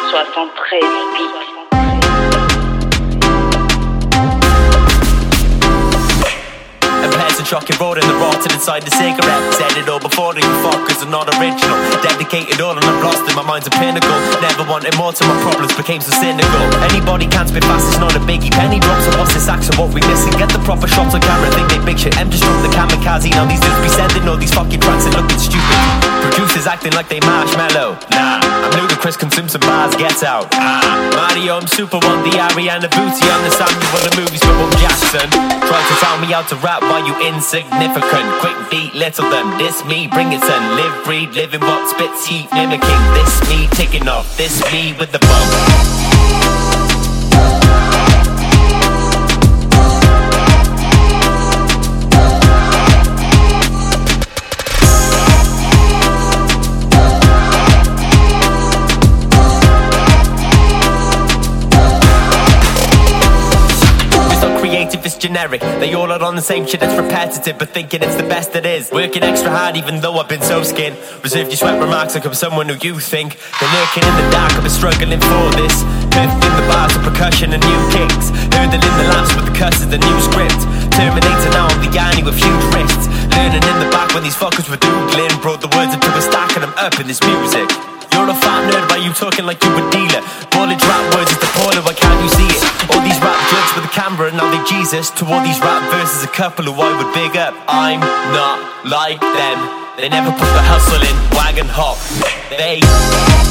73 beats. And shocking rolling the rotten inside the cigarette. Said it all before that you fuckers are not original. Dedicated all and I'm lost in my mind's a pinnacle. Never wanted more till my problems became so cynical. Anybody can spit fast, it's not a biggie. Penny drops, so what's this action, what we missing? Get the proper shots on camera, think they big shit. M just dropped the kamikaze, now these dudes be sending all these fucking tracks and looking stupid. Producers acting like they marshmallow. Nah, I'm ludicrous, consume some bars, get out. Mario, I'm super one, the Ariana Booty. Understand me when the movies from Bob Jackson. Try to tell me how to rap while you insignificant. Quick beat, little them, this me, bring it son. Live, breathe, living what spits heat mimicking. This me, ticking off, this me with the bump. If it's generic, they all are on the same shit, it's repetitive, but thinking it's the best it is. Working extra hard even though I've been so skinned. Reserved your sweat remarks like I'm someone who you think. They're lurking in the dark, I've been struggling for this. Perfect in the bars of percussion and new kicks. Hurdling the lamps with the curses, the new script. Terminator now, I'm the Yanni with huge wrists. Learning in the back when these fuckers were doodling. Brought the words into a stack and I'm up in this music. You're a fat nerd, but you talking like you a dealer. Ballin' rap words is the polar, why can't you see it? All these rap jokes with a camera and now they Jesus. To all these rap verses, a couple who I would big up. I'm not like them. They never put the hustle in, wagon hop. They